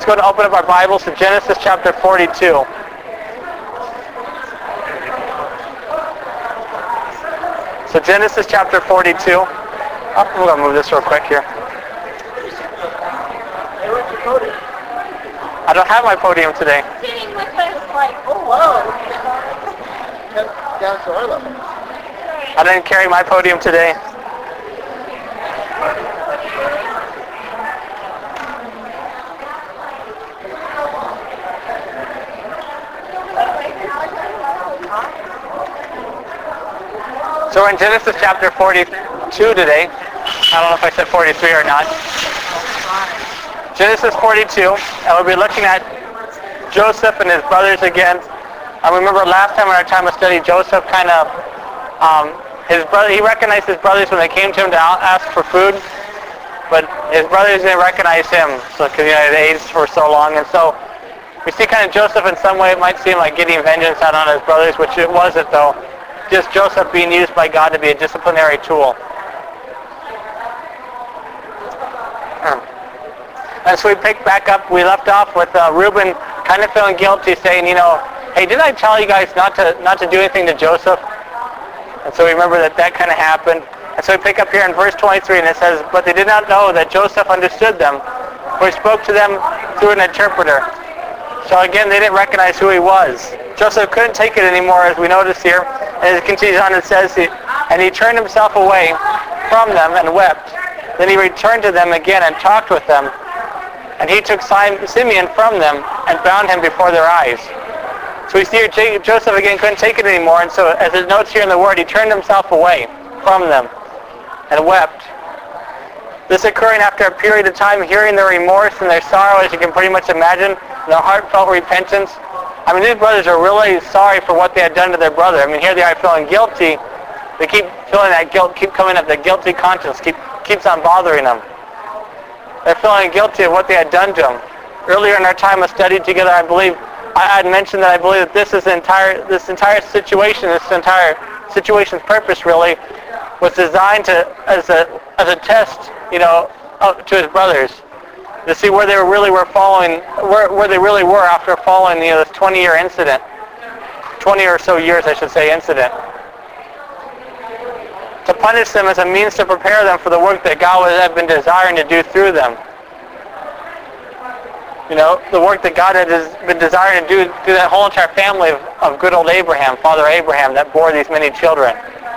go and open up our Bibles to Genesis chapter 42. So Genesis chapter 42. I'm going to move this real quick here. I don't have my podium today. Sitting with us like, oh, whoa. Down to our level. I didn't carry my podium today. So we're in Genesis chapter 42 today. I don't know if I said 43 or not. Genesis 42, and we'll be looking at Joseph and his brothers again. I remember last time in our time of study, Joseph he recognized his brothers when they came to him to ask for food, but his brothers didn't recognize him, because he had aged for so long. And so we see kind of Joseph in some way, it might seem like getting vengeance out on his brothers, which it wasn't though. Just Joseph being used by God to be a disciplinary tool. And so we picked back up, we left off with Reuben kind of feeling guilty, saying, hey, didn't I tell you guys not to do anything to Joseph? And so we remember that kind of happened. And so we pick up here in verse 23, and it says, but they did not know that Joseph understood them, for he spoke to them through an interpreter. So again, they didn't recognize who he was. Joseph couldn't take it anymore, as we notice here. And it continues on, it says, and he turned himself away from them and wept. Then he returned to them again and talked with them. And he took Simeon from them and bound him before their eyes. So we see here Joseph again couldn't take it anymore, and so as it notes here in the Word, he turned himself away from them and wept. This occurring after a period of time hearing their remorse and their sorrow, as you can pretty much imagine, and their heartfelt repentance. I mean, these brothers are really sorry for what they had done to their brother. I mean, here they are feeling guilty. They keep feeling that guilt, keep coming up, the guilty conscience keeps on bothering them. They're feeling guilty of what they had done to him. Earlier in our time of study together, I believe, I had mentioned that I believe that this entire situation's purpose really was designed as a test, to his brothers, to see where they really were following, where they really were after following, this 20-year incident, 20 or so years, I should say, incident. To punish them as a means to prepare them for the work that God had been desiring to do through them. The work that God had been desiring to do through that whole entire family of good old Abraham, Father Abraham, that bore these many children.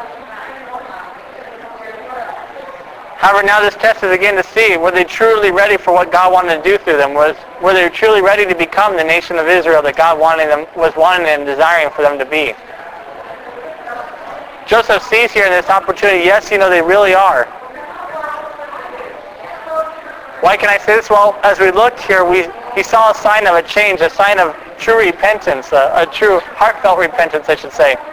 However, now this test is again to see, were they truly ready for what God wanted to do through them? Were they truly ready to become the nation of Israel that God was wanting and desiring for them to be? Joseph sees here in this opportunity, yes, they really are. Why can I say this? Well, as we looked here, he saw a sign of a change, a sign of true repentance, a true heartfelt repentance, I should say.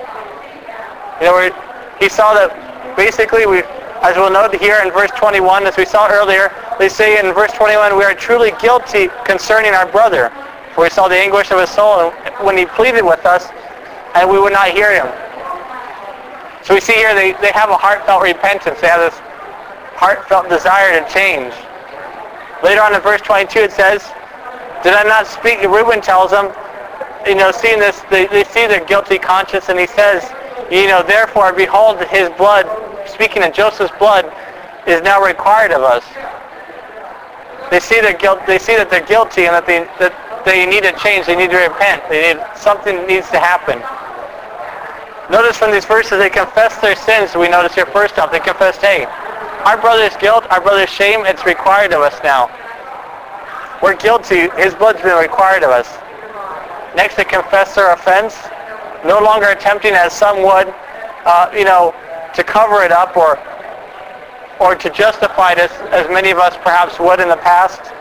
He saw that basically, as we'll note here in verse 21, as we saw earlier, they say in verse 21, we are truly guilty concerning our brother, for we saw the anguish of his soul when he pleaded with us, and we would not hear him. So we see here they have a heartfelt repentance. They have this heartfelt desire to change. Later on in verse 22 it says, did I not speak? Reuben tells them, seeing this, they see their guilty conscience, and he says, therefore behold, his blood, speaking of Joseph's blood, is now required of us. They see their guilt. They see that they're guilty and that they need to change. They need to repent. Something needs to happen. Notice from these verses, they confess their sins. We notice here first off, they confessed, hey, our brother's guilt, our brother's shame, it's required of us now. We're guilty. His blood's been required of us. Next, they confess their offense, no longer attempting, as some would, to cover it up or to justify it as many of us perhaps would in the past.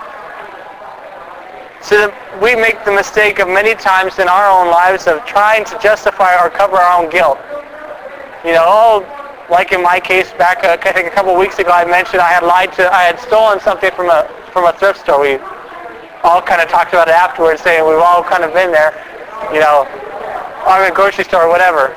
So that we make the mistake of many times in our own lives of trying to justify or cover our own guilt. Like in my case, back I think a couple of weeks ago, I mentioned I had stolen something from a thrift store. We all kind of talked about it afterwards, saying we've all kind of been there, or in a grocery store or whatever.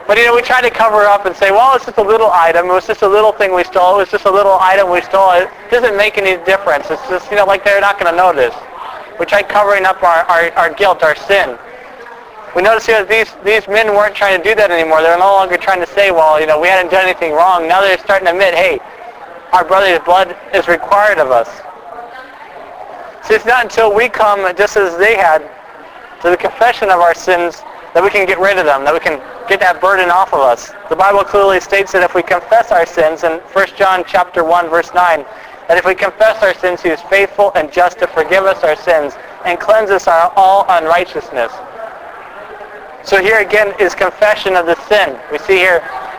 But we try to cover up and say, well, it's just a little item. It was just a little thing we stole. It was just a little item we stole. It doesn't make any difference. It's just, like they're not going to notice. We try covering up our guilt, our sin. We notice here that these men weren't trying to do that anymore. They're no longer trying to say, well, we hadn't done anything wrong. Now they're starting to admit, hey, our brother's blood is required of us. See, it's not until we come, just as they had, to the confession of our sins that we can get rid of them, that we can get that burden off of us. The Bible clearly states that if we confess our sins, in 1 John chapter 1, verse 9, that if we confess our sins, he is faithful and just to forgive us our sins and cleanse us of all unrighteousness. So here again is confession of the sin. We see here,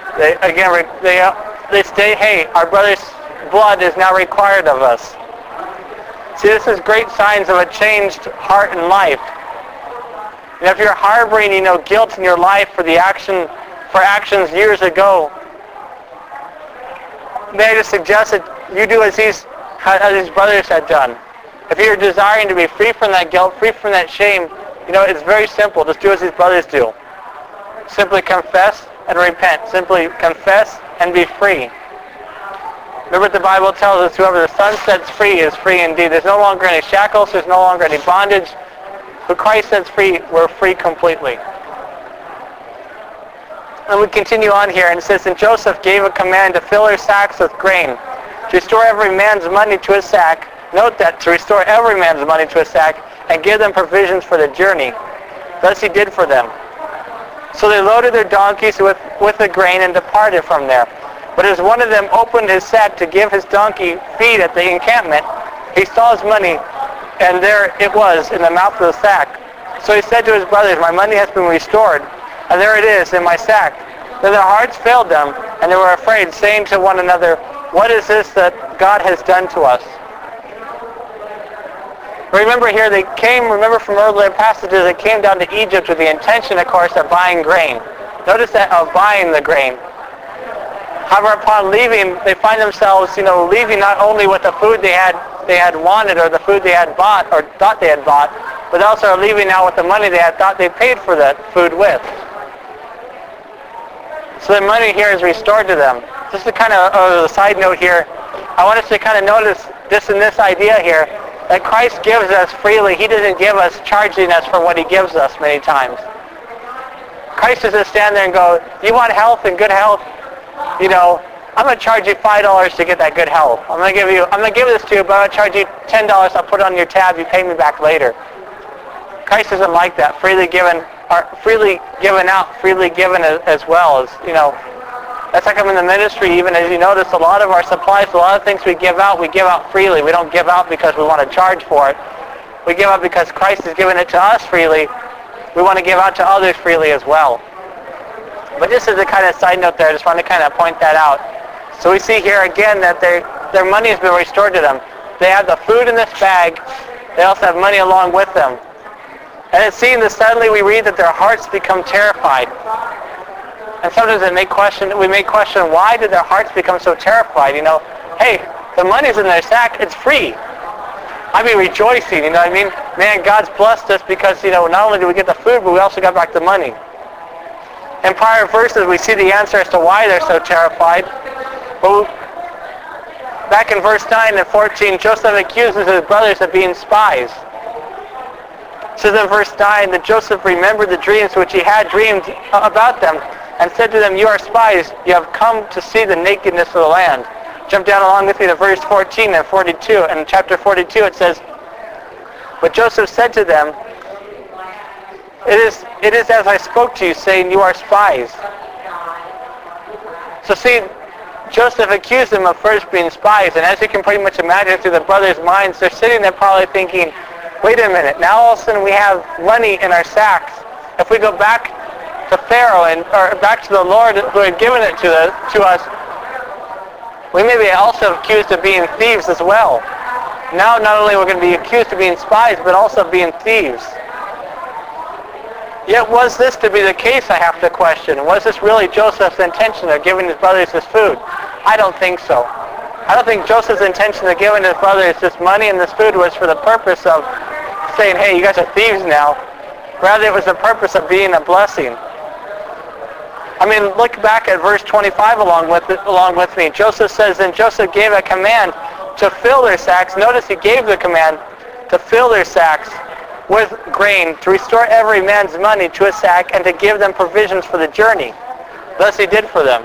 they state, hey, our brother's blood is now required of us. See, this is great signs of a changed heart and life. If you're harboring, guilt in your life for actions years ago, may I just suggest that you do as these brothers had done. If you're desiring to be free from that guilt, free from that shame, it's very simple. Just do as these brothers do. Simply confess and repent. Simply confess and be free. Remember what the Bible tells us, whoever the Son sets free is free indeed. There's no longer any shackles. There's no longer any bondage. Who Christ sets free, we're free completely. And we continue on here, and it says, and Joseph gave a command to fill their sacks with grain, to restore every man's money to his sack. Note that, to restore every man's money to his sack, and give them provisions for the journey. Thus he did for them. So they loaded their donkeys with the grain and departed from there. But as one of them opened his sack to give his donkey feed at the encampment, he saw his money, and there it was in the mouth of the sack. So he said to his brothers, my money has been restored, and there it is in my sack. Then their hearts failed them, and they were afraid, saying to one another, what is this that God has done to us? Remember here, remember from earlier passages, they came down to Egypt with the intention, of course, of buying grain. Notice that, of buying the grain. However, upon leaving, they find themselves, leaving not only with the food they had wanted, or the food they had bought or thought they had bought, but also are leaving now with the money they had thought they paid for that food with. So the money here is restored to them. Just a kind of a side note here, I want us to kind of notice this in this idea here, that Christ gives us freely. He doesn't give us charging us for what he gives us many times. Christ doesn't stand there and go, you want health and good health? I'm going to charge you $5 to get that good health. I'm going to give this to you, but I'm going to charge you $10. I'll put it on your tab. You pay me back later. Christ isn't like that. Freely given out, freely given as well. That's like I'm in the ministry. Even as you notice, a lot of our supplies, a lot of things we give out freely. We don't give out because we want to charge for it. We give out because Christ has given it to us freely. We want to give out to others freely as well. But just as a kind of side note there, I just want to kind of point that out. So we see here again that their money has been restored to them. They have the food in this bag. They also have money along with them. And it seems that suddenly we read that their hearts become terrified. And sometimes we may question, why did their hearts become so terrified? Hey, the money's in their sack. It's free. I'd be rejoicing, Man, God's blessed us because, not only do we get the food, but we also got back the money. In prior verses, we see the answer as to why they're so terrified. But back in verse 9 and 14, Joseph accuses his brothers of being spies. It says in verse 9 that Joseph remembered the dreams which he had dreamed about them and said to them, you are spies. You have come to see the nakedness of the land. Jump down along with me to verse 14 and 42. And in chapter 42 it says, but Joseph said to them, It is as I spoke to you, saying you are spies. So see, Joseph accused them of first being spies, and as you can pretty much imagine through the brothers' minds, they're sitting there probably thinking, wait a minute, now all of a sudden we have money in our sacks. If we go back to Pharaoh or back to the Lord who had given it to us, we may be also accused of being thieves as well. Now not only are we going to be accused of being spies, but also of being thieves. Yet was this to be the case, I have to question. Was this really Joseph's intention of giving his brothers this food? I don't think so. I don't think Joseph's intention of giving his brothers this money and this food was for the purpose of saying, hey, you guys are thieves now. Rather, it was the purpose of being a blessing. I mean, look back at verse 25 along with me. Joseph says, "Then Joseph gave a command to fill their sacks." Notice he gave the command to fill their sacks with grain, to restore every man's money to a sack, and to give them provisions for the journey. Thus he did for them.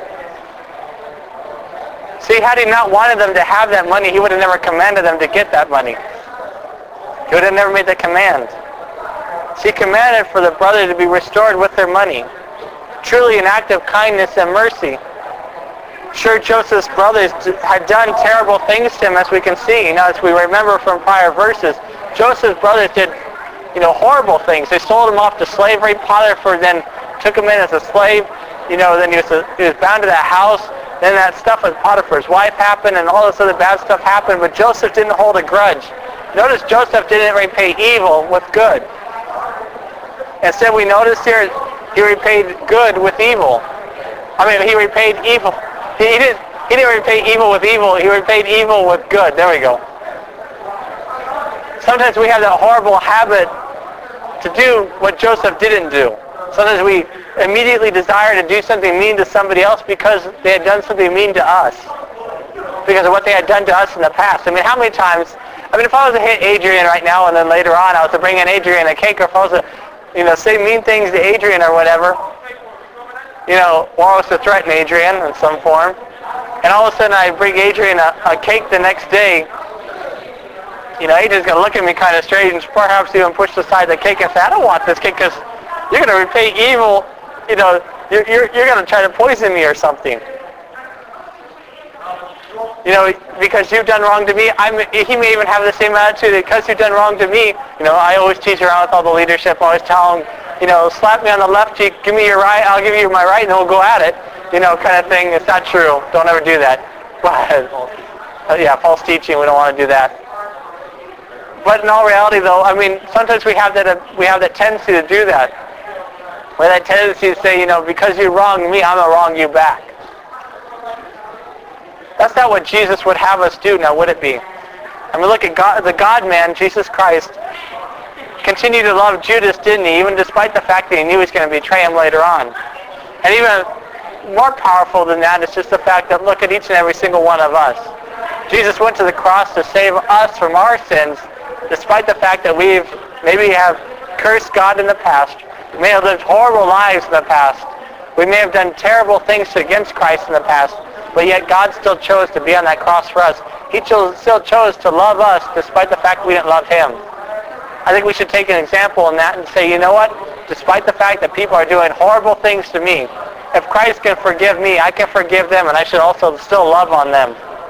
See, had he not wanted them to have that money, he would have never commanded them to get that money. He would have never made the command. See, he commanded for the brother to be restored with their money. Truly an act of kindness and mercy. Sure, Joseph's brothers had done terrible things to him, as we can see. As we remember from prior verses, Joseph's brothers did, horrible things. They sold him off to slavery. Potiphar then took him in as a slave. Then he was bound to that house. Then that stuff with Potiphar's wife happened, and all this other bad stuff happened. But Joseph didn't hold a grudge. Notice Joseph didn't repay evil with good. Instead, we notice here he repaid good with evil. He repaid evil. He didn't repay evil with evil. He repaid evil with good. There we go. Sometimes we have that horrible habit to do what Joseph didn't do. Sometimes we immediately desire to do something mean to somebody else because they had done something mean to us. Because of what they had done to us in the past. How many times, if I was to hit Adrian right now and then later on I was to bring in Adrian a cake, or if I was to, say mean things to Adrian or whatever, or I was to threaten Adrian in some form, and all of a sudden I bring Adrian a cake the next day, Adrian's going to look at me kind of strange and perhaps even push aside the cake and say, "I don't want this cake because you're going to repay evil, you're going to try to poison me or something. Because you've done wrong to me." He may even have the same attitude, because you've done wrong to me. I always tease around with all the leadership. I always tell them, slap me on the left cheek, give me your right, I'll give you my right, and we'll go at it, kind of thing. It's not true. Don't ever do that. But, false teaching, we don't want to do that. But in all reality, though, sometimes we have that tendency to do that. We have that tendency to say, because you wronged me, I'm going to wrong you back. That's not what Jesus would have us do, now would it be? Look at God, the God-man, Jesus Christ, continued to love Judas, didn't he? Even despite the fact that he knew he was going to betray him later on. And even more powerful than that is just the fact that look at each and every single one of us. Jesus went to the cross to save us from our sins, despite the fact that we maybe have cursed God in the past. We may have lived horrible lives in the past. We may have done terrible things against Christ in the past, but yet God still chose to be on that cross for us. He still chose to love us despite the fact we didn't love him. I think we should take an example in that and say, you know what? Despite the fact that people are doing horrible things to me, if Christ can forgive me, I can forgive them, and I should also still love on them.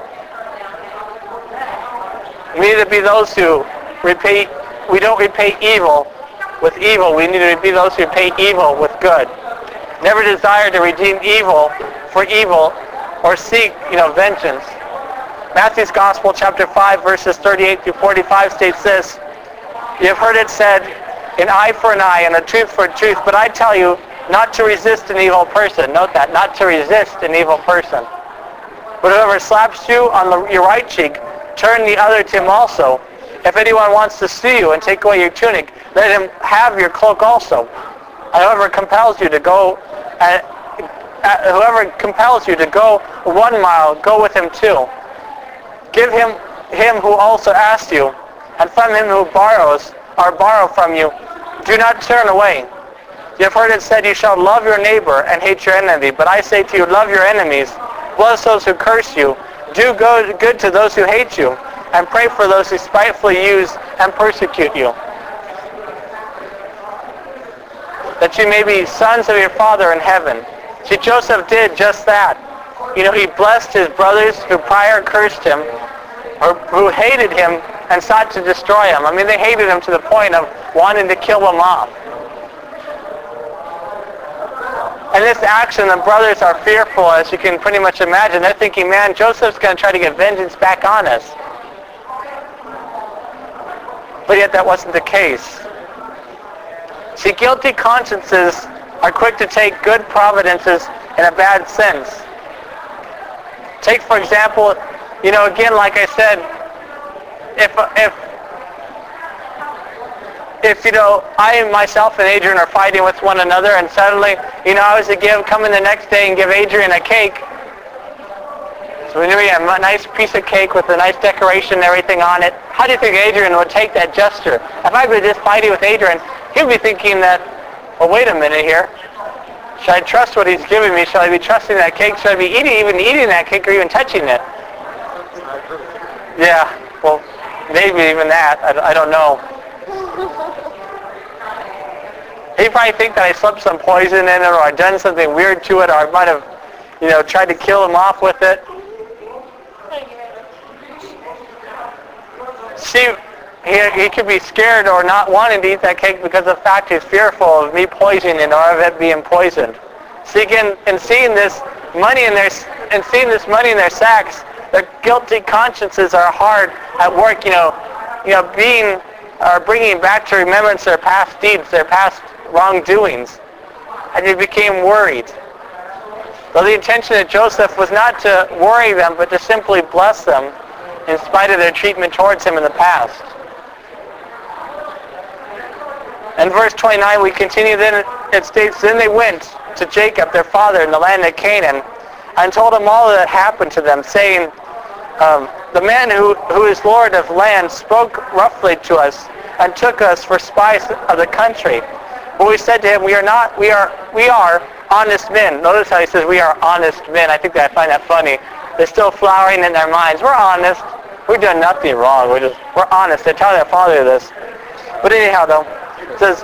We need to be those who we don't repay evil with evil. We need to be those who repay evil with good. Never desire to redeem evil for evil or seek, vengeance. Matthew's Gospel, chapter 5, verses 38 through 45 states this: "You have heard it said, an eye for an eye and a tooth for a tooth, but I tell you not to resist an evil person." Note that, not to resist an evil person. "But whoever slaps you on your right cheek, turn the other to him also. If anyone wants to sue you and take away your tunic, let him have your cloak also. Whoever compels you to go 1 mile, go with him 2. Give him who also asks you, and from him who borrow from you, do not turn away. You have heard it said, you shall love your neighbor and hate your enemy. But I say to you, love your enemies, bless those who curse you, do good to those who hate you, and pray for those who spitefully use and persecute you, that you may be sons of your Father in heaven." See, Joseph did just that. He blessed his brothers who prior cursed him, or who hated him and sought to destroy him. They hated him to the point of wanting to kill him off. And this action, the brothers are fearful, as you can pretty much imagine. They're thinking, man, Joseph's going to try to get vengeance back on us. But yet that wasn't the case. See, guilty consciences are quick to take good providences in a bad sense. Take, for example, again, like I said, if I myself and Adrian are fighting with one another, and suddenly, I was to come in the next day and give Adrian a cake. So we knew we had a nice piece of cake with a nice decoration and everything on it. How do you think Adrian would take that gesture? If I were just fighting with Adrian, he'd be thinking that, well, wait a minute here. Should I trust what he's giving me? Should I be trusting that cake? Should I be even eating that cake or even touching it? Yeah, well, maybe even that. I don't know. He'd probably think that I slipped some poison in it, or I'd done something weird to it, or I might have, tried to kill him off with it. See, he could be scared or not wanting to eat that cake because of the fact he's fearful of me poisoning it or of it being poisoned. See, again, and seeing this money in their sacks, their guilty consciences are hard at work. Bringing back to remembrance their past deeds, their past wrongdoings, and they became worried. So the intention of Joseph was not to worry them, but to simply bless them in spite of their treatment towards him in the past. In verse 29, we continue, then it states, then they went to Jacob, their father, in the land of Canaan, and told him all that happened to them, saying, the man who is Lord of land spoke roughly to us and took us for spies of the country. But we said to him, we are honest men. Notice how he says we are honest men. I find that funny. They're still flowering in their minds. We're honest. We've done nothing wrong. We're honest. They're telling their father this. But anyhow, though, it says,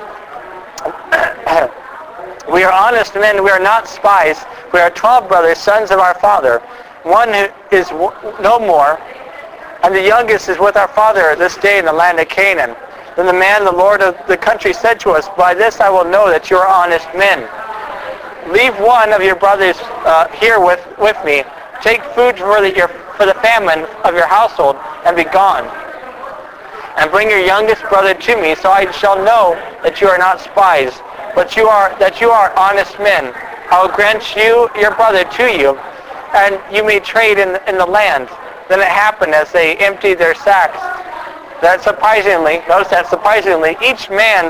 we are honest men. We are not spies. We are 12 brothers, sons of our father. One who is no more, and the youngest is with our father this day in the land of Canaan. Then the man, the Lord of the country, said to us, by this I will know that you are honest men. Leave one of your brothers here with me. Take food for the famine of your household, and be gone. And bring your youngest brother to me, so I shall know that you are not spies, but that you are honest men. I will grant you your brother to you, and you may trade in the land. Then it happened as they emptied their sacks, that surprisingly, each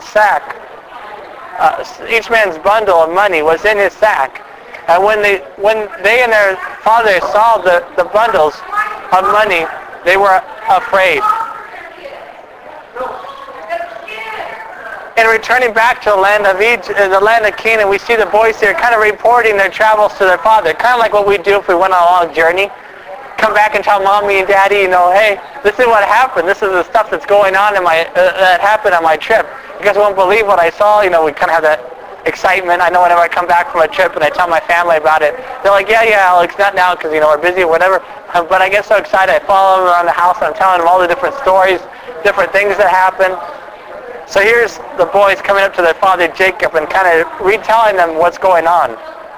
man's bundle of money was in his sack. And when they and their father saw the bundles of money, they were afraid. And returning back to the land of the land of Canaan, we see the boys here kind of reporting their travels to their father, kind of like what we do if we went on a long journey. Come back and tell mommy and daddy, hey, this is what happened. This is the stuff that's going on that happened on my trip. You guys won't believe what I saw. We kind of have that excitement. I know whenever I come back from a trip and I tell my family about it, they're like, yeah, Alex, not now because we're busy or whatever. But I get so excited. I follow them around the house and I'm telling them all the different stories, different things that happen. So here's the boys coming up to their father Jacob and kind of retelling them what's going on.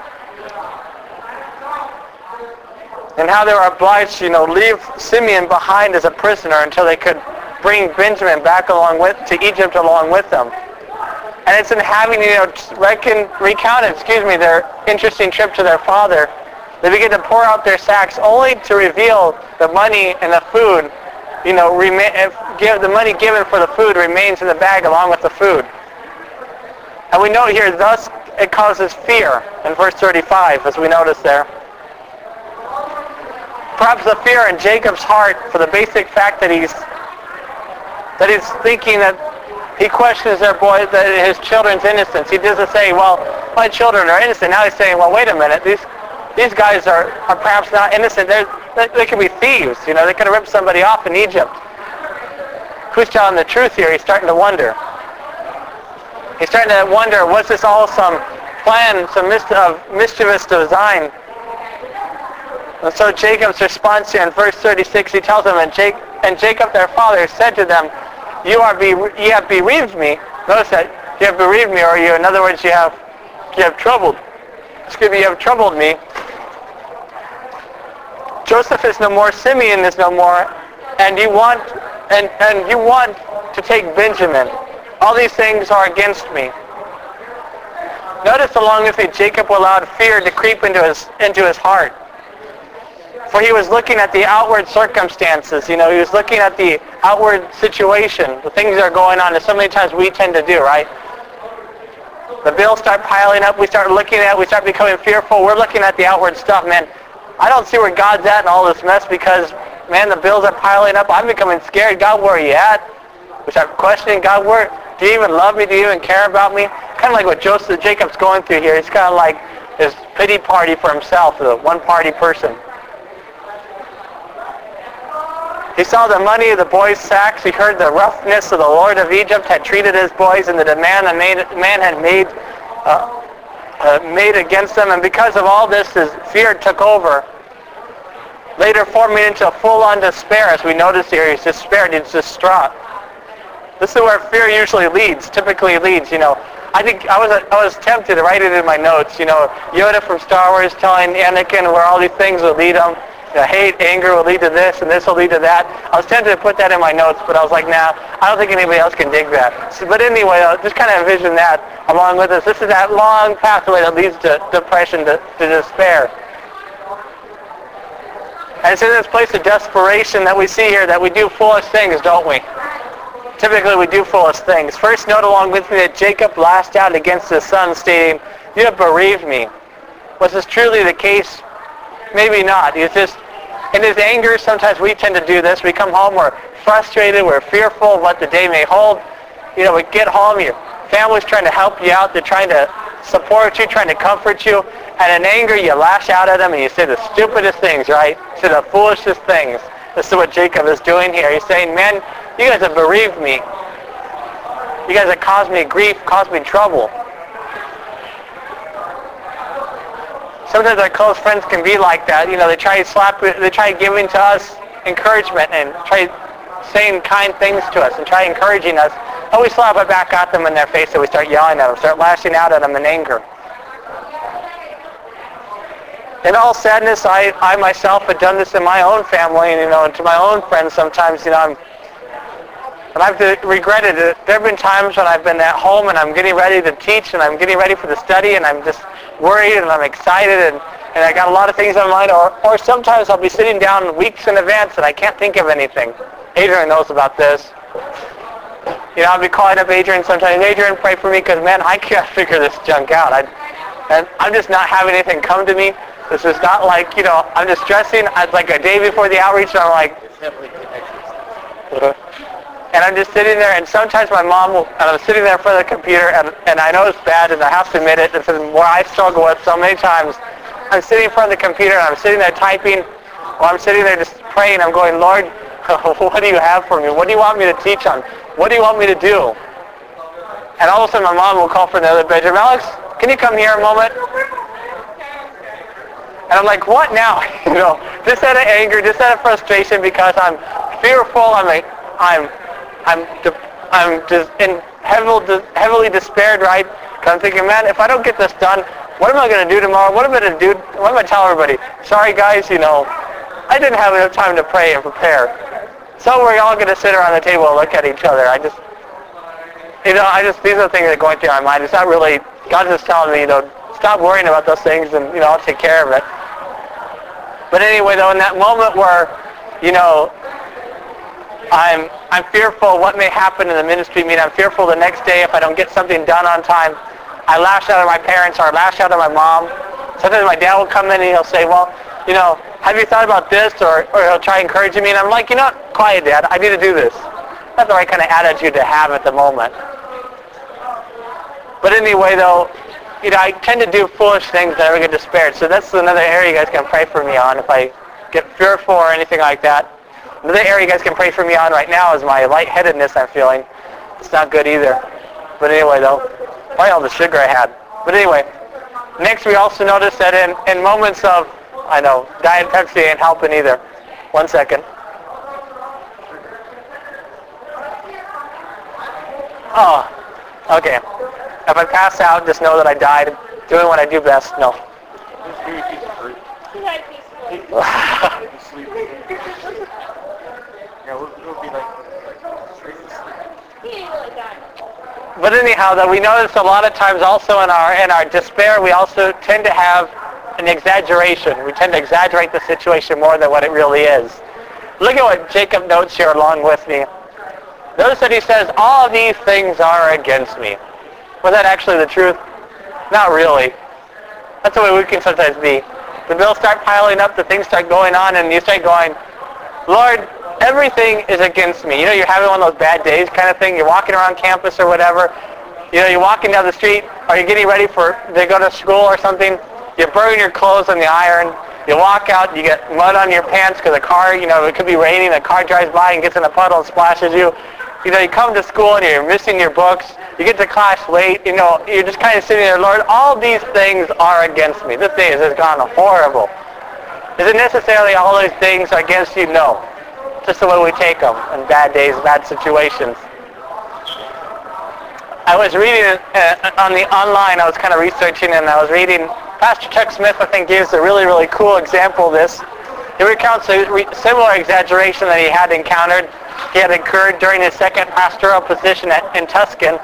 And how they were obliged to, leave Simeon behind as a prisoner until they could bring Benjamin back to Egypt along with them. And it's in having, recounted, their interesting trip to their father, they begin to pour out their sacks only to reveal the money and the food, the money given for the food remains in the bag along with the food. And we note here, thus it causes fear in verse 35, as we notice there. Perhaps the fear in Jacob's heart for the basic fact that he's thinking that he questions his children's innocence. He doesn't say, well, my children are innocent. Now he's saying, well, wait a minute, these guys are perhaps not innocent. They could be thieves. They could have ripped somebody off in Egypt. Who's telling the truth here? He's starting to wonder. He's starting to wonder, was this all some plan, some mischievous design? And so Jacob's response here in verse 36, he tells them, and Jacob their father said to them, you have bereaved me. Notice that you have bereaved me, or in other words, you have troubled. You have troubled me. Joseph is no more, Simeon is no more, and you want to take Benjamin. All these things are against me. Notice along with it, Jacob allowed fear to creep into his heart. For he was looking at the outward circumstances. He was looking at the outward situation, the things that are going on, as so many times we tend to do, right? The bills start piling up. We start looking at it. We start becoming fearful. We're looking at the outward stuff, man. I don't see where God's at in all this mess because, man, the bills are piling up. I'm becoming scared. God, where are you at? We start questioning, God, where? Do you even love me? Do you even care about me? Kind of like what Jacob's going through here. He's kind of like his pity party for himself, the one-party person. He saw the money of the boys' sacks. He heard the roughness of the Lord of Egypt had treated his boys and the demand the man had made against them. And because of all this, his fear took over, later forming into a full-on despair. As we notice here, he's despaired. He's distraught. This is where fear usually leads, typically leads. I think I was tempted to write it in my notes. Yoda from Star Wars telling Anakin where all these things will lead him. Hate, anger will lead to this, and this will lead to that. I was tempted to put that in my notes, but I was like, nah, I don't think anybody else can dig that. But anyway, just kind of envision that along with us. This is that long pathway that leads to depression, to despair. And it's in this place of desperation that we see here that we do foolish things, don't we? Typically, we do foolish things. First, note along with me that Jacob lashed out against his son, stating, "You have bereaved me." Was this truly the case? Maybe not. He's just, in his anger, sometimes we tend to do this. We come home, we're frustrated, we're fearful of what the day may hold. We get home, your family's trying to help you out, they're trying to support you, trying to comfort you, and in anger you lash out at them and you say the stupidest things, right? You say the foolishest things. This is what Jacob is doing here. He's saying, man, you guys have bereaved me. You guys have caused me grief, caused me trouble. Sometimes our close friends can be like that. They try giving to us encouragement and try saying kind things to us and try encouraging us. And we slap it back at them in their face and we start yelling at them, start lashing out at them in anger. In all sadness, I myself have done this in my own family and, to my own friends sometimes, and I've regretted it. There have been times when I've been at home and I'm getting ready to teach and I'm getting ready for the study and I'm just worried and I'm excited and I got a lot of things on mind. Or sometimes I'll be sitting down weeks in advance and I can't think of anything. Adrian knows about this. I'll be calling up Adrian sometimes. Adrian, pray for me because, man, I can't figure this junk out. And I'm just not having anything come to me. This is not like, I'm just stressing. It's like a day before the outreach and I'm like... And I'm just sitting there, and sometimes my mom will, and I'm sitting there in front of the computer, and I know it's bad, and I have to admit it, this is what I struggle with so many times. I'm sitting in front of the computer, and I'm sitting there typing, or I'm sitting there just praying, I'm going, Lord, what do you have for me? What do you want me to teach on? What do you want me to do? And all of a sudden my mom will call from the other bedroom, Alex, can you come here a moment? And I'm like, what now? Just out of anger, just out of frustration, because I'm fearful, I'm just heavily despaired, right? Because I'm thinking, man, if I don't get this done, what am I going to do tomorrow? What am I going to do? What am I going to tell everybody? Sorry, guys, I didn't have enough time to pray and prepare. So we're all going to sit around the table and look at each other. These are the things that are going through my mind. It's not really, God's just telling me, stop worrying about those things and, I'll take care of it. But anyway, though, in that moment where, I'm fearful of what may happen in the ministry meeting. I'm fearful the next day if I don't get something done on time. I lash out at my parents or I lash out at my mom. Sometimes my dad will come in and he'll say, well, have you thought about this? Or he'll try encouraging me. And I'm like, quiet, Dad. I need to do this. That's the right kind of attitude to have at the moment. But anyway, though, I tend to do foolish things that I get despaired. So that's another area you guys can pray for me on if I get fearful or anything like that. Another area you guys can pray for me on right now is my lightheadedness I'm feeling. It's not good either. But anyway, though, probably all the sugar I had. But anyway, next we also notice that in moments of, Diet Pepsi ain't helping either. 1 second. Oh, okay. If I pass out, just know that I died doing what I do best. No. But anyhow, though, we notice a lot of times also in our despair, we also tend to have an exaggeration. We tend to exaggerate the situation more than what it really is. Look at what Jacob notes here along with me. Notice that he says, all these things are against me. Was that actually the truth? Not really. That's the way we can sometimes be. The bills start piling up, the things start going on, and you start going, Lord, everything is against me. You know, you're having one of those bad days kind of thing. You're walking around campus or whatever. You know, you're walking down the street, or you're getting ready to go to school or something. You're burning your clothes on the iron. You walk out, you get mud on your pants because the car, you know, it could be raining. A car drives by and gets in a puddle and splashes you. You know, you come to school and you're missing your books. You get to class late. You know, you're just kind of sitting there, Lord, all these things are against me. This day has gone horrible. Is it necessarily all those things are against you? No. Just the way we take them in bad days, bad situations. I was reading on the online, I was kind of researching, and I was reading, Pastor Chuck Smith, I think, gives a really, really cool example of this. He recounts a similar exaggeration that he had incurred during his second pastoral position in Tuscan.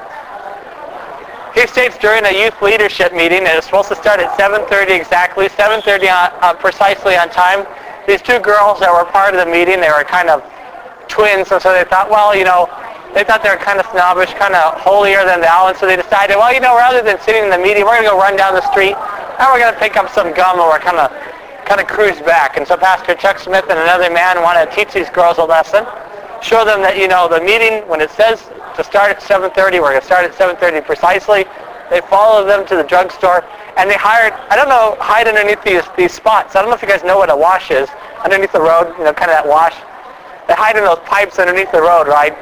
He states during a youth leadership meeting, it was supposed to start at 7:30 exactly, 7:30 precisely on time. These two girls that were part of the meeting, they were kind of twins, and so they thought, well, you know, they thought they were kind of snobbish, kind of holier than thou, and so they decided, well, you know, rather than sitting in the meeting, we're going to go run down the street, and we're going to pick up some gum, and we're kind of cruise back. And so Pastor Chuck Smith and another man wanted to teach these girls a lesson, show them that, you know, the meeting, when it says to start at 7:30, we're going to start at 7:30 precisely. They followed them to the drugstore, and they hired, I don't know, hide underneath these spots. I don't know if you guys know what a wash is, underneath the road, you know, kind of that wash. They hide in those pipes underneath the road, right?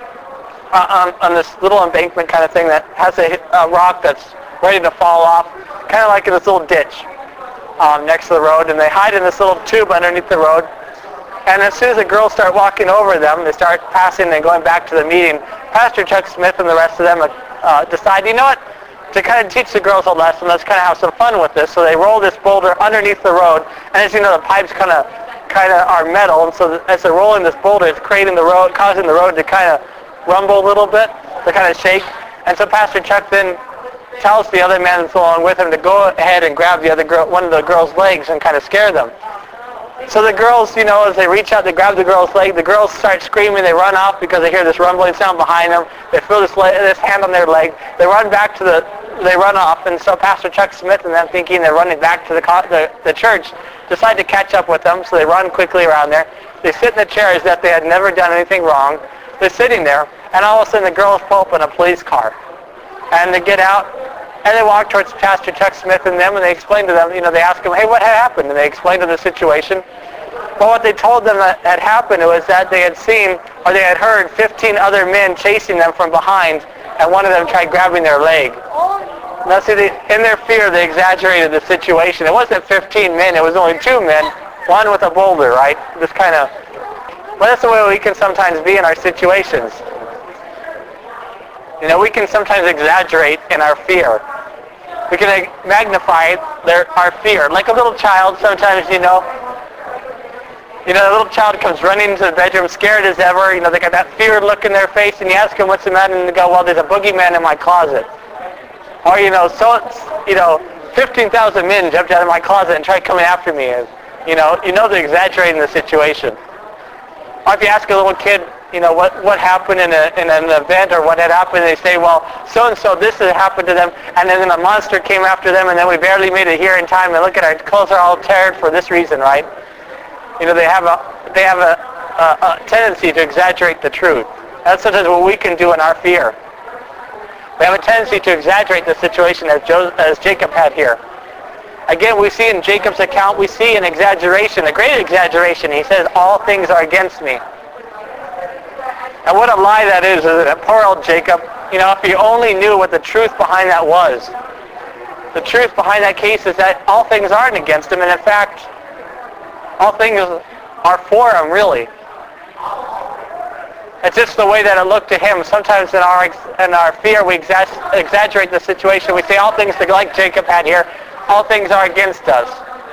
On this little embankment kind of thing that has a rock that's ready to fall off, kind of like in this little ditch next to the road, and they hide in this little tube underneath the road. And as soon as the girls start walking over them, they start passing and going back to the meeting, Pastor Chuck Smith and the rest of them decide, you know what, to kind of teach the girls a lesson, let's kind of have some fun with this. So they roll this boulder underneath the road, and as you know, the pipes kind of are metal, and so as they're rolling this boulder, it's creating the road, causing the road to kind of rumble a little bit, to kind of shake. And so Pastor Chuck then tells the other man that's along with him to go ahead and grab the other girl, one of the girls' legs, and kind of scare them. So the girls, you know, as they reach out to grab the girl's leg, the girls start screaming. They run off because they hear this rumbling sound behind them. They feel this hand on their leg. They run off. And so Pastor Chuck Smith and them, thinking they're running back to the church, decide to catch up with them. So they run quickly around there. They sit in the chair as if they had never done anything wrong. They're sitting there, and all of a sudden the girls pull up in a police car. And they get out, and they walk towards Pastor Chuck Smith and them, and they explain to them, you know, they ask them, hey, what had happened? And they explain to them the situation. Well, what they told them that had happened was that they had seen, or they had heard 15 other men chasing them from behind, and one of them tried grabbing their leg. Now, see, in their fear, they exaggerated the situation. It wasn't 15 men, it was only 2 men, one with a boulder, right? Just kind of, well, that's the way we can sometimes be in our situations. You know, we can sometimes exaggerate in our fear. We can magnify our fear. Like a little child, sometimes, you know, the little child comes running into the bedroom scared as ever. You know, they got that feared look in their face, and you ask them what's the matter, and they go, well, there's a boogeyman in my closet. Or, 15,000 men jumped out of my closet and tried coming after me. And, you know they're exaggerating the situation. Or if you ask a little kid, you know, what happened in an event or what had happened, they say, well, so-and-so, this had happened to them, and then a monster came after them, and then we barely made it here in time, and look at our clothes are all teared for this reason, right? You know, they have a tendency to exaggerate the truth. That's sometimes what we can do in our fear. We have a tendency to exaggerate the situation as Jacob had here. Again, we see in Jacob's account, we see an exaggeration, a great exaggeration. He says, all things are against me. And what a lie that is that poor old Jacob, you know, if he only knew what the truth behind that was. The truth behind that case is that all things aren't against him, and in fact, all things are for him, really. It's just the way that it looked to him. Sometimes in our fear, we exaggerate the situation. We say all things like Jacob had here, all things are against us.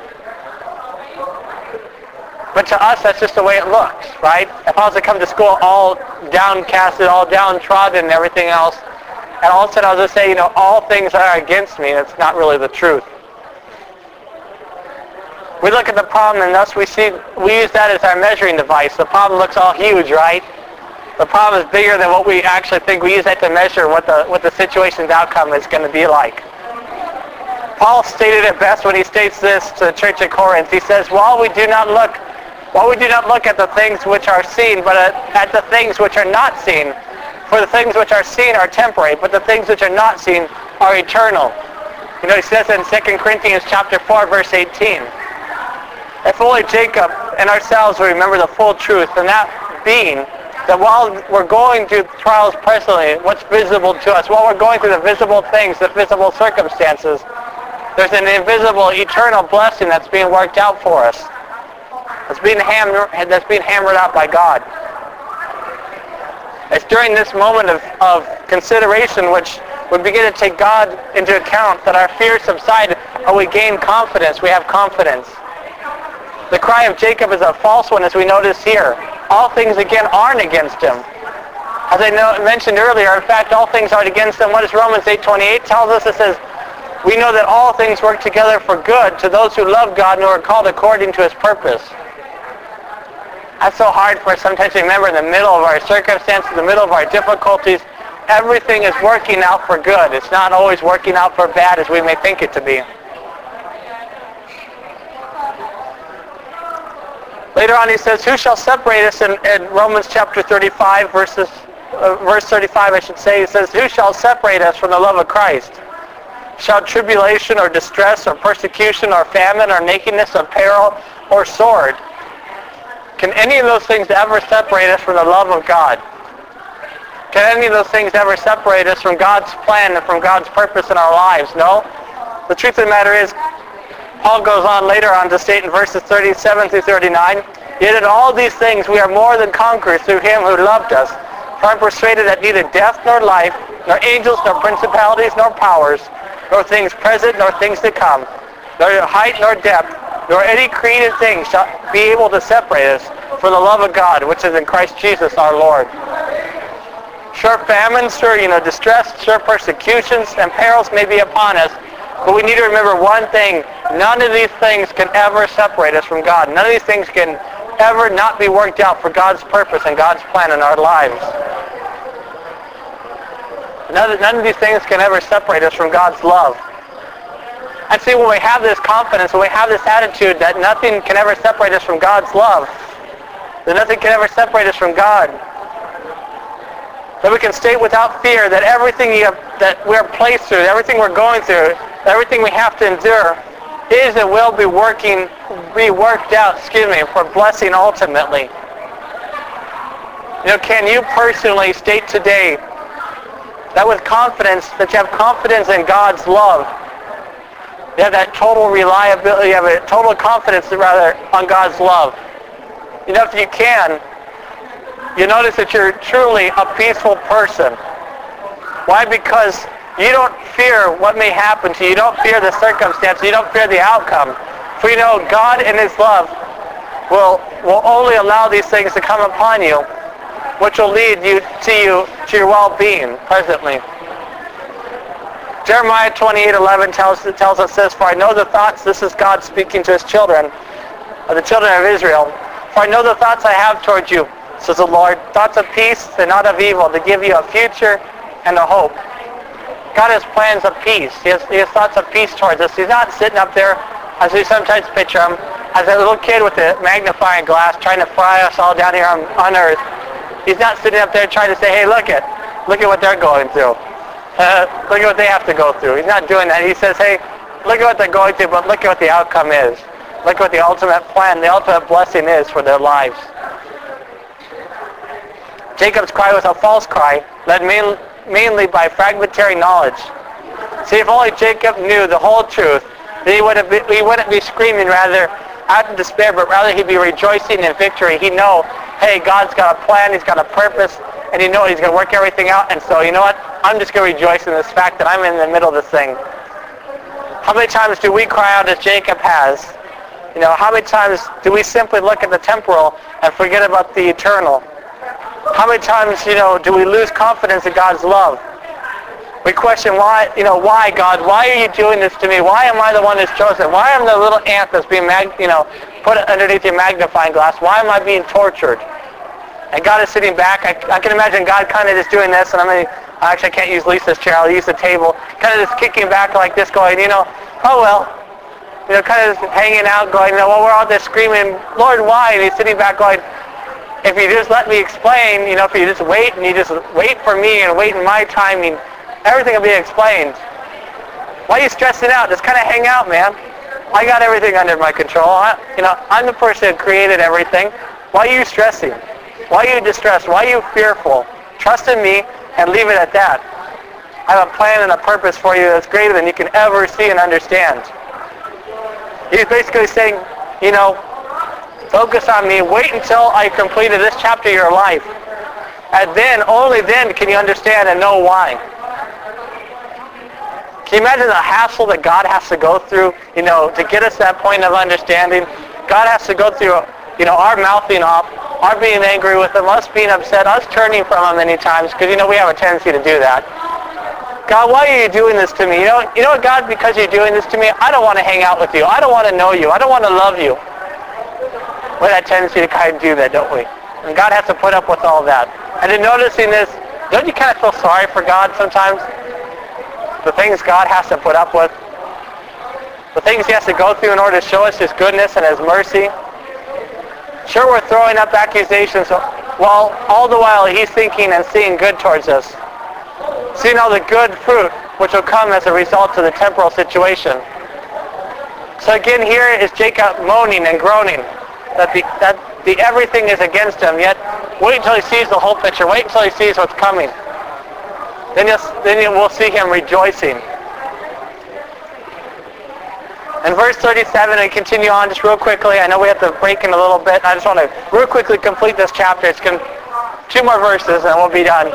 But to us, that's just the way it looks, right? If I was to come to school all downcasted, all downtrodden and everything else, and all of a sudden I was to say, you know, all things are against me, and it's not really the truth. We look at the problem and thus we use that as our measuring device. The problem looks all huge, right? The problem is bigger than what we actually think. We use that to measure what the situation's outcome is going to be like. Paul stated it best when he states this to the church at Corinth. He says, while we do not look at the things which are seen, but at the things which are not seen. For the things which are seen are temporary, but the things which are not seen are eternal. You know, he says in 2 Corinthians chapter 4, verse 18, if only Jacob and ourselves will remember the full truth, and that being that while we're going through trials presently, what's visible to us, while we're going through the visible things, the visible circumstances, there's an invisible, eternal blessing that's being worked out for us. That's being hammered out by God. It's during this moment of consideration which we begin to take God into account that our fears subside and we gain confidence. We have confidence. The cry of Jacob is a false one, as we notice here. All things again aren't against him. As I mentioned earlier, in fact, all things aren't against him. What does Romans 8:28 tells us? It says, we know that all things work together for good to those who love God and who are called according to his purpose. That's so hard for us sometimes to remember in the middle of our circumstances, in the middle of our difficulties. Everything is working out for good. It's not always working out for bad as we may think it to be. Later on he says, who shall separate us in Romans chapter 35, verse 35 I should say. He says, who shall separate us from the love of Christ? Shall tribulation or distress or persecution or famine or nakedness or peril or sword? Can any of those things ever separate us from the love of God? Can any of those things ever separate us from God's plan and from God's purpose in our lives? No. The truth of the matter is, Paul goes on later on to state in verses 37 through 39, yet in all these things we are more than conquerors through him who loved us. For I am persuaded that neither death nor life, nor angels, nor principalities, nor powers, nor things present, nor things to come, nor height, nor depth, nor any created thing shall be able to separate us from the love of God, which is in Christ Jesus our Lord. Sure famines, sure distress, sure persecutions and perils may be upon us, but we need to remember one thing: none of these things can ever separate us from God. None of these things can ever not be worked out for God's purpose and God's plan in our lives. None of these things can ever separate us from God's love. And see, when we have this confidence, when we have this attitude that nothing can ever separate us from God's love, that nothing can ever separate us from God, that we can state without fear that everything that we're placed through, everything we're going through, everything we have to endure is and will be worked out, for blessing ultimately. Can you personally state today that with confidence, that you have confidence in God's love? You have that total reliability, you have a total confidence, rather, on God's love. If you can, you notice that you're truly a peaceful person. Why? Because you don't fear what may happen to you. You don't fear the circumstance. You don't fear the outcome. For God in his love will only allow these things to come upon you, which will lead you to your well-being presently. Jeremiah 28:11 tells us this, for I know the thoughts, this is God speaking to his children, the children of Israel, for I know the thoughts I have towards you, says the Lord, thoughts of peace and not of evil, to give you a future and a hope. God has plans of peace. He has thoughts of peace towards us. He's not sitting up there, as we sometimes picture him, as a little kid with a magnifying glass trying to fry us all down here on earth. He's not sitting up there trying to say, hey, look at what they're going through. Look at what they have to go through. He's not doing that. He says, hey, look at what they're going through, but look at what the outcome is. Look at what the ultimate plan, the ultimate blessing is for their lives. Jacob's cry was a false cry, led mainly by fragmentary knowledge. See, if only Jacob knew the whole truth, then he wouldn't be screaming rather out in despair, but rather he'd be rejoicing in victory. He'd know, hey, God's got a plan, he's got a purpose, and he'd know he's going to work everything out. And so, you know what? I'm just going to rejoice in this fact that I'm in the middle of this thing. How many times do we cry out as Jacob has? How many times do we simply look at the temporal and forget about the eternal? How many times, do we lose confidence in God's love? We question why, why God? Why are you doing this to me? Why am I the one that's chosen? Why am I the little ant that's being, put underneath your magnifying glass? Why am I being tortured? And God is sitting back. I can imagine God kind of just doing this, and actually I can't use Lisa's chair. I'll use the table. Kind of just kicking back like this, going, oh well. Kind of just hanging out, going, well, we're all there screaming, Lord, why? And he's sitting back going, if you just let me explain, if you just wait and you just wait for me and wait in my timing, everything will be explained. Why are you stressing out? Just kind of hang out, man. I got everything under my control. I'm the person who created everything. Why are you stressing? Why are you distressed? Why are you fearful? Trust in me and leave it at that. I have a plan and a purpose for you that's greater than you can ever see and understand. He's basically saying, focus on me. Wait until I completed this chapter of your life. And then, only then, can you understand and know why. Can you imagine the hassle that God has to go through, to get us to that point of understanding? God has to go through, our mouthing off, our being angry with Him, us being upset, us turning from Him many times, because, we have a tendency to do that. God, why are you doing this to me? You know what, God, because you're doing this to me, I don't want to hang out with you. I don't want to know you. I don't want to love you. We have that tendency to kind of do that, don't we? And God has to put up with all that. And in noticing this, don't you kind of feel sorry for God sometimes? The things God has to put up with. The things He has to go through in order to show us His goodness and His mercy. Sure, we're throwing up accusations while all the while He's thinking and seeing good towards us. Seeing all the good fruit which will come as a result of the temporal situation. So again, here is Jacob moaning and groaning that the everything is against him. Yet wait until he sees the whole picture. Wait until he sees what's coming. Then we'll see him rejoicing. In verse 37, and continue on just real quickly. I know we have to break in a little bit. I just want to real quickly complete this chapter. It's 2 more verses and we'll be done.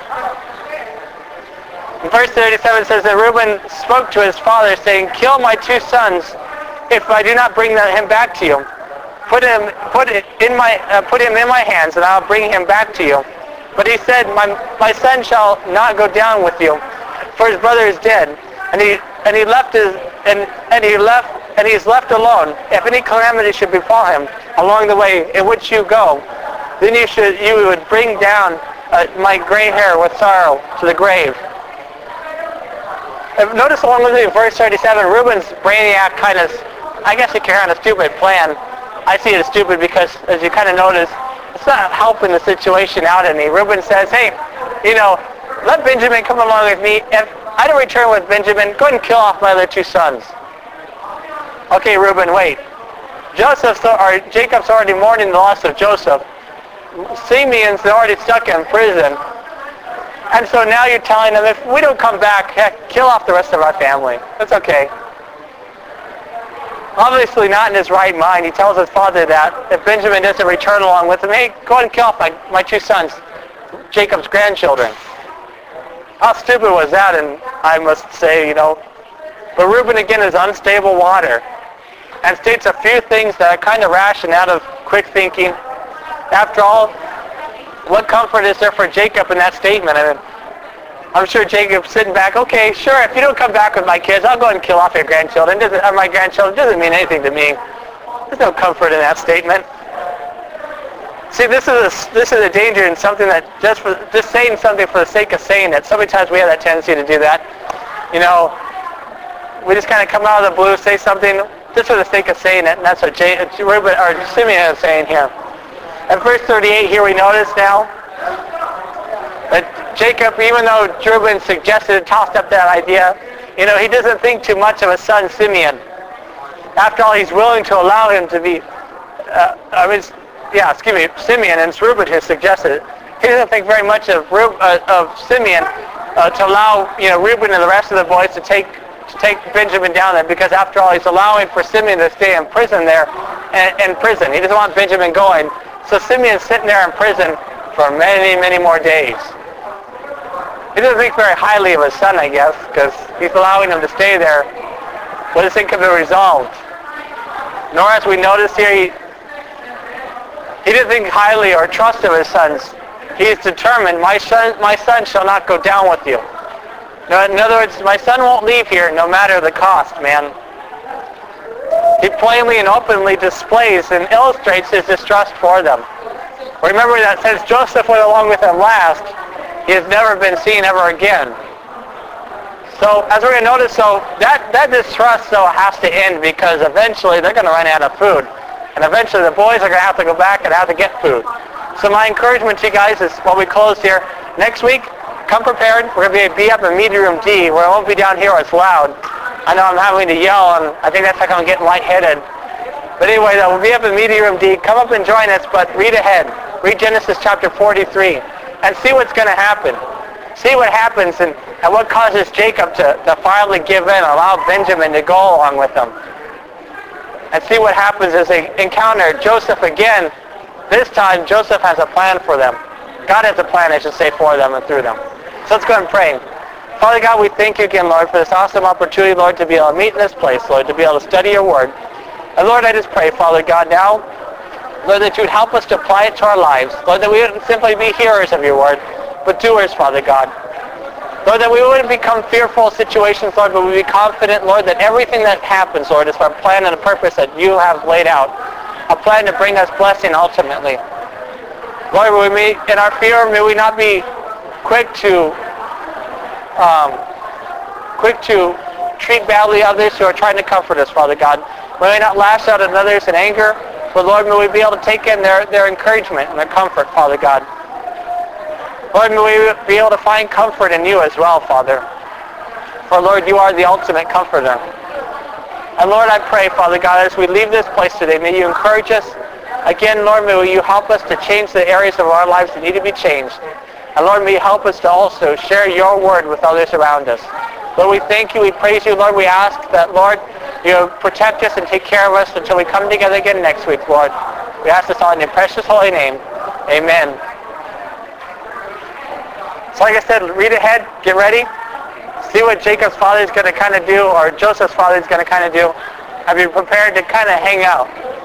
In verse 37 says that Reuben spoke to his father, saying, kill my 2 sons if I do not bring him back to you. Put him in my hands, and I'll bring him back to you. But he said, my son shall not go down with you, for his brother is dead, and he's left alone. If any calamity should befall him along the way in which you go, then you would bring down my gray hair with sorrow to the grave. Notice along with me in verse 37, Reuben's brainiac kind of, I guess you can kind of stupid plan. I see it as stupid because, as you kind of notice, it's not helping the situation out any. Reuben says, hey, let Benjamin come along with me. If I don't return with Benjamin, go ahead and kill off my other 2 sons. Okay, Reuben, wait. Jacob's already mourning the loss of Joseph. Simeon's already stuck in prison. And so now you're telling him, if we don't come back, heck, kill off the rest of our family. That's okay. Obviously not in his right mind. He tells his father that if Benjamin doesn't return along with him, hey, go ahead and kill off my 2 sons, Jacob's grandchildren. How stupid was that? And I must say, But Reuben again is unstable water and states a few things that are kind of rash and out of quick thinking. After all, what comfort is there for Jacob in that statement? I'm sure Jacob's sitting back, okay, sure, if you don't come back with my kids, I'll go ahead and kill off your grandchildren. My grandchildren doesn't mean anything to me. There's no comfort in that statement. See, this is a danger in something that just saying something for the sake of saying it. So many times we have that tendency to do that. We just kind of come out of the blue, say something just for the sake of saying it, and that's what Simeon is saying here. In verse 38 here we notice now that Jacob, even though Reuben suggested, tossed up that idea, he doesn't think too much of his son Simeon. After all, he's willing to allow him to be, Simeon, and it's Reuben who suggested it. He doesn't think very much of Simeon to allow, Reuben and the rest of the boys to take Benjamin down there, because after all, he's allowing for Simeon to stay in prison there, in prison. He doesn't want Benjamin going. So Simeon's sitting there in prison for many, many more days. He doesn't think very highly of his son, I guess, because he's allowing him to stay there with his thing can be resolved. Nor, as we notice here, he didn't think highly or trust of his sons. He is determined, my son shall not go down with you. No, in other words, my son won't leave here no matter the cost, man. He plainly and openly displays and illustrates his distrust for them. Remember that since Joseph went along with them last, he has never been seen ever again. So, as we're going to notice, so that distrust, though, has to end because eventually they're going to run out of food. And eventually the boys are going to have to go back and have to get food. So my encouragement to you guys is, while we close here, next week, come prepared. We're going to be up in meeting room D, where I won't be down here where it's loud. I know I'm having to yell, and I think that's like I'm getting lightheaded. But anyway, we'll be up in meeting room D. Come up and join us, but read ahead. Read Genesis chapter 43 and see what's going to happen. See what happens and what causes Jacob to finally give in, allow Benjamin to go along with them. And see what happens as they encounter Joseph again. This time, Joseph has a plan for them. God has a plan, I should say, for them and through them. So let's go and pray. Father God, we thank you again, Lord, for this awesome opportunity, Lord, to be able to meet in this place, Lord, to be able to study your word. And Lord, I just pray, Father God, now, Lord, that you would help us to apply it to our lives. Lord, that we wouldn't simply be hearers of your word, but doers, Father God. Lord, that we wouldn't become fearful of situations, Lord, but we'd be confident, Lord, that everything that happens, Lord, is for a plan and a purpose that you have laid out. A plan to bring us blessing ultimately. Lord, in our fear, may we not be quick to treat badly others who are trying to comfort us, Father God. May we not lash out at others in anger, but Lord, may we be able to take in their encouragement and their comfort, Father God. Lord, may we be able to find comfort in you as well, Father. For Lord, you are the ultimate comforter. And Lord, I pray, Father God, as we leave this place today, may you encourage us. Again, Lord, may you help us to change the areas of our lives that need to be changed. And Lord, may you help us to also share your word with others around us. Lord, we thank you, we praise you, Lord. We ask that, Lord, you protect us and take care of us until we come together again next week, Lord. We ask this all in your precious holy name. Amen. So like I said, read ahead, get ready. See what Jacob's father is going to kind of do, or Joseph's father is going to kind of do. Have you prepared to kind of hang out?